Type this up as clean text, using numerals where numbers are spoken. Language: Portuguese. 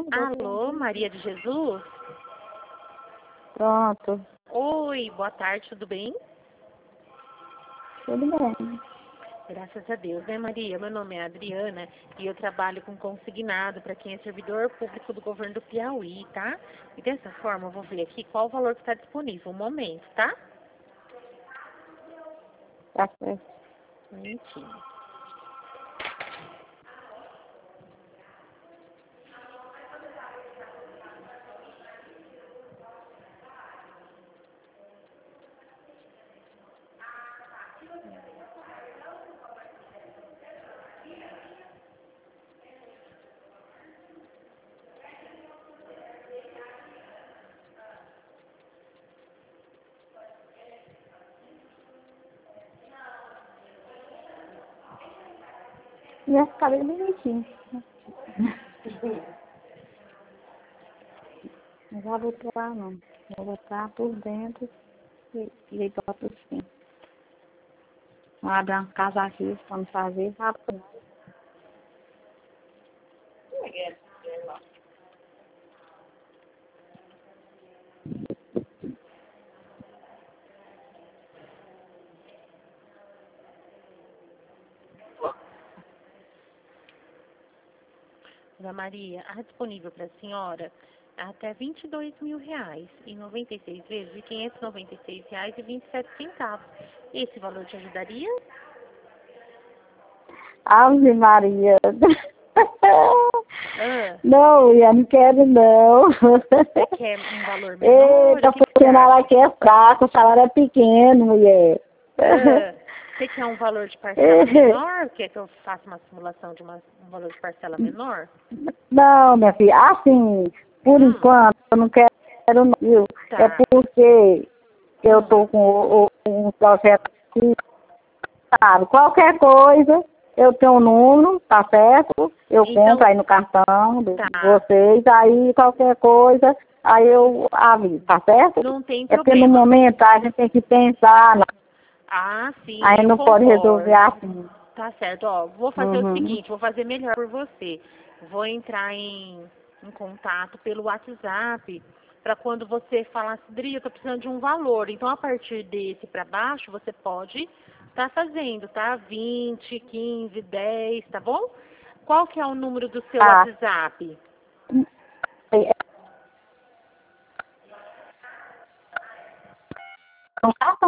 Alô, Maria de Jesus? Pronto. Oi, boa tarde, tudo bem? Tudo bem. Graças a Deus, né, Maria? Meu nome é Adriana e eu trabalho com consignado para quem é servidor público do governo do Piauí, tá? E dessa forma eu vou ver aqui qual o valor que está disponível. Um momento, tá? Tá certo. Um minutinho. Ia ficar bem bonitinho. Não vou botar não. Vou botar por dentro e boto assim. Vou abrir uma casa aqui, vamos fazer rápido. Dona Maria, a disponível para a senhora até R$ 22.000 e 96 vezes de R$ 596,27. Esse valor te ajudaria? Ave Maria. Ah, Não, eu não quero não. você quer um valor menor? Eita, O que que você funcionário acha? aqui é fraco, o salário é pequeno, mulher. Ah, você quer um valor de parcela menor? Quer que eu faça uma simulação de um valor de parcela menor? Não, minha filha, assim, por enquanto, eu não quero não, viu? É Tá. porque eu tô com um projeto aqui, sabe? Qualquer coisa, eu tenho um número, tá certo? Eu Então, compro aí no cartão de tá. vocês, aí qualquer coisa, aí eu aviso, tá certo? Não tem É porque no problema. momento a gente tem que pensar, Ah, sim, aí eu não pode resolver concordo. assim. Tá certo, ó, vou fazer o Uhum. seguinte, vou fazer melhor por você. Vou entrar em contato pelo WhatsApp para quando você falar assim, Dri, eu tô precisando de um valor. Então, a partir desse para baixo, você pode estar fazendo, tá? 20, 15, 10, tá bom? Qual que é o número do seu Tá, WhatsApp?